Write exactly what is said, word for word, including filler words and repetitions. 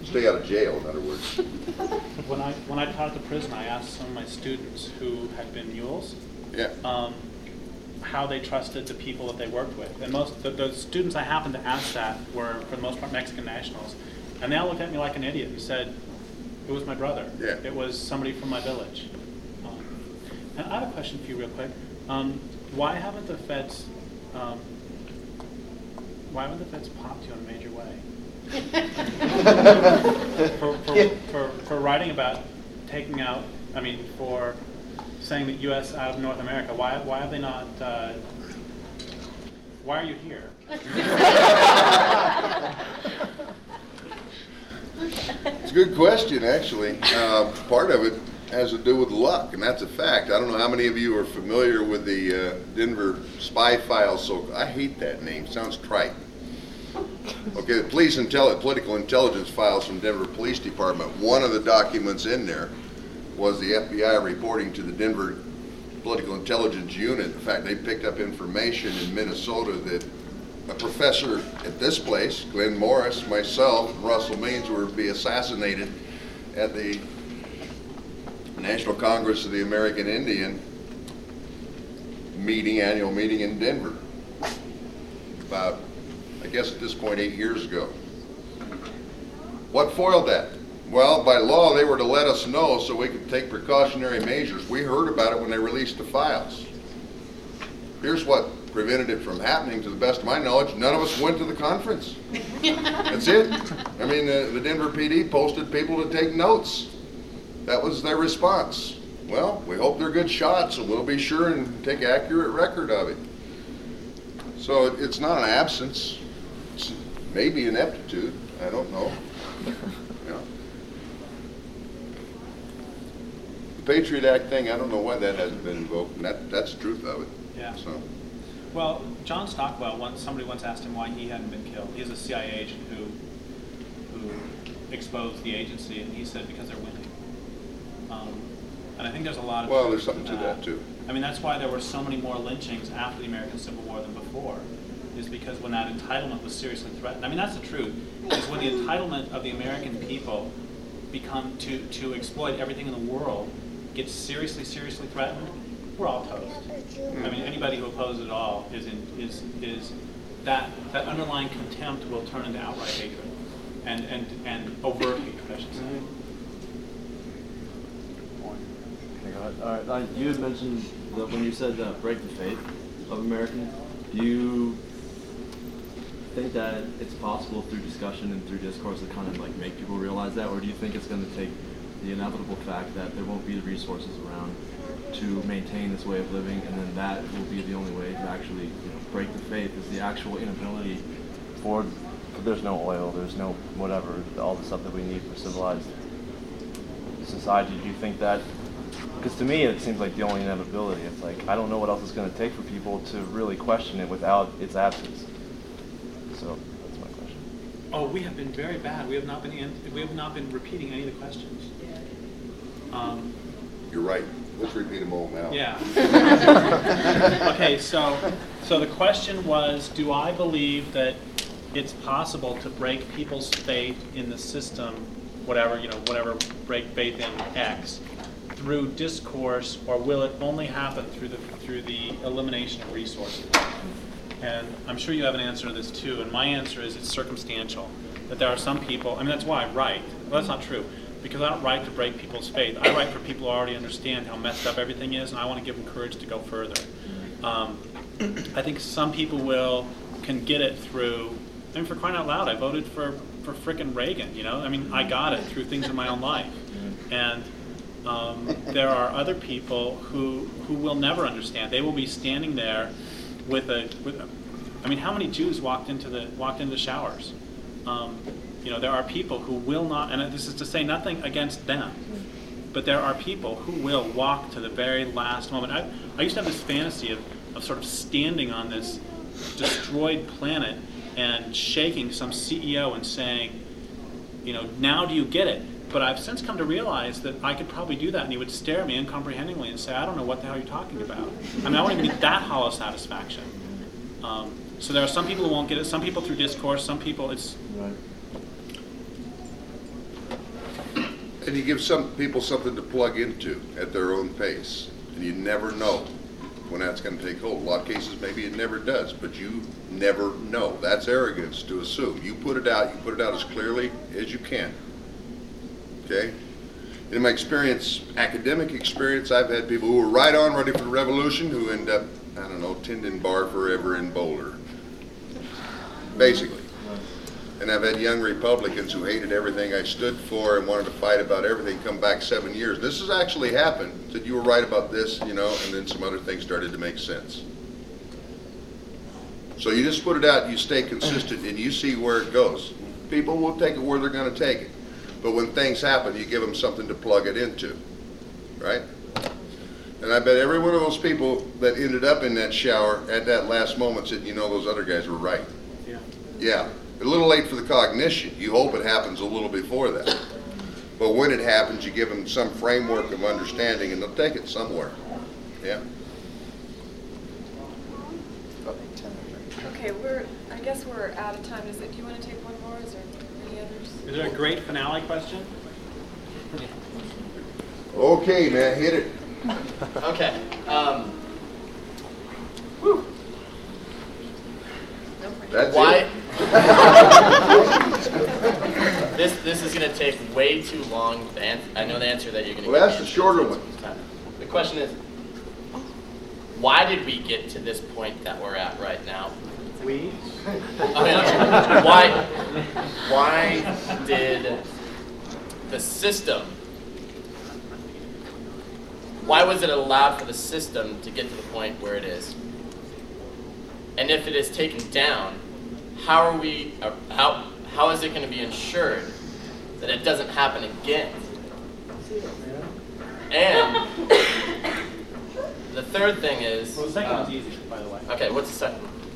Stay out of jail, in other words. When I when I taught at the prison, I asked some of my students who had been mules, Yeah. um, how they trusted the people that they worked with. And most the, the students I happened to ask that were, for the most part, Mexican nationals. And they all looked at me like an idiot and said, it was my brother. Yeah. It was somebody from my village. Um, and I have a question for you real quick. Um, why haven't the feds, um, why haven't the feds popped you in a major way? for, for, for, for writing about taking out, I mean, for saying that U S out of North America, why, why have they not, uh, why are you here? It's a good question, actually. Uh, part of it has to do with luck, and that's a fact. I don't know how many of you are familiar with the uh, Denver spy files. So I hate that name. Sounds trite. Okay, the police intel- political intelligence files from Denver Police Department. One of the documents in there was the F B I reporting to the Denver Political Intelligence Unit. In fact, they picked up information in Minnesota that a professor at this place, Glenn Morris, myself, and Russell Means, were to be assassinated at the National Congress of the American Indian meeting, annual meeting in Denver, about, I guess at this point, eight years ago. What foiled that? Well, by law, they were to let us know so we could take precautionary measures. We heard about it when they released the files. Here's what prevented it from happening, to the best of my knowledge. None of us went to the conference. That's it. I mean, the, the Denver P D posted people to take notes. That was their response. Well, we hope they're good shots, and we'll be sure and take accurate record of it. So it, it's not an absence. It's maybe an ineptitude. I don't know. Yeah. The Patriot Act thing, I don't know why that hasn't been invoked, and that, that's the truth of it. Yeah. So. Well, John Stockwell, once, somebody once asked him why he hadn't been killed. He's a C I A agent who who exposed the agency, and he said because they're winning. Um, and I think there's a lot of Well, there's something to that too. I mean, that's why there were so many more lynchings after the American Civil War than before, is because when that entitlement was seriously threatened. I mean, that's the truth. Is when the entitlement of the American people become to to exploit everything in the world gets seriously, seriously threatened, we're all toast. I mean, anybody who opposes it all is in, is is that that underlying contempt will turn into outright hatred, and and and overt hatred, I should say. All right. Uh, you had mentioned that when you said uh, break the faith of Americans, do you think that it's possible through discussion and through discourse to kind of like make people realize that, or do you think it's going to take the inevitable fact that there won't be the resources around to maintain this way of living, and then that will be the only way to actually, you know, break the faith, is the actual inability for, there's no oil, there's no whatever, all the stuff that we need for civilized society. Do you think that, because to me it seems like the only inevitability, it's like, I don't know what else it's going to take for people to really question it without its absence. So that's my question. Oh, we have been very bad. We have not been in, we have not been repeating any of the questions. Um, You're right. Let's repeat them all now. Yeah. Okay, so so the question was, do I believe that it's possible to break people's faith in the system, whatever, you know, whatever, break faith in X, through discourse, or will it only happen through the through the elimination of resources? And I'm sure you have an answer to this too, and my answer is it's circumstantial. That there are some people, I mean, that's why I write. Well, that's not true. Because I don't write to break people's faith. I write for people who already understand how messed up everything is, and I want to give them courage to go further. Um, I think some people will can get it through. I mean, for crying out loud, I voted for for frickin' Reagan. You know, I mean, I got it through things in my own life, and um, there are other people who who will never understand. They will be standing there with a with. A, I mean, how many Jews walked into the walked into the showers? Um, You know, there are people who will not, and this is to say nothing against them, but there are people who will walk to the very last moment. I, I used to have this fantasy of, of sort of standing on this destroyed planet and shaking some C E O and saying, you know, now do you get it? But I've since come to realize that I could probably do that, and he would stare at me uncomprehendingly and say, I don't know what the hell you're talking about. I mean, I won't even get that hollow satisfaction. Um, so there are some people who won't get it, some people through discourse, some people it's... Right. And you give some people something to plug into at their own pace, and you never know when that's going to take hold. A lot of cases, maybe it never does, but you never know. That's arrogance to assume. You put it out, you put it out as clearly as you can. Okay? In my experience, academic experience, I've had people who were right on ready for the revolution who end up, I don't know, tending bar forever in Boulder. Basically. And I've had young Republicans who hated everything I stood for and wanted to fight about everything come back seven years. This has actually happened, that you were right about this, you know, and then some other things started to make sense. So you just put it out, you stay consistent, and you see where it goes. People will take it where they're going to take it. But when things happen, you give them something to plug it into, right? And I bet every one of those people that ended up in that shower at that last moment said, you know, those other guys were right. Yeah. Yeah. A little late for the cognition. You hope it happens a little before that. But when it happens, you give them some framework of understanding, and they'll take it somewhere. Yeah. Okay, we're, I guess we're out of time. Is it, do you want to take one more? Is there any others? Is there a great finale question? Okay, man, hit it. Okay. Um, whew. That's Why? it. this this is going to take way too long. The an- I know the answer that you're going to. Well, that's the shorter one. The question is, why did we get to this point that we're at right now? We? I mean, why? Why did the system? Why was it allowed for the system to get to the point where it is? And if it is taken down, how are we? Uh, how how is it going to be ensured that it doesn't happen again? And the third thing is. Well, the second uh, one's easy, by the way. Okay, what's the second one?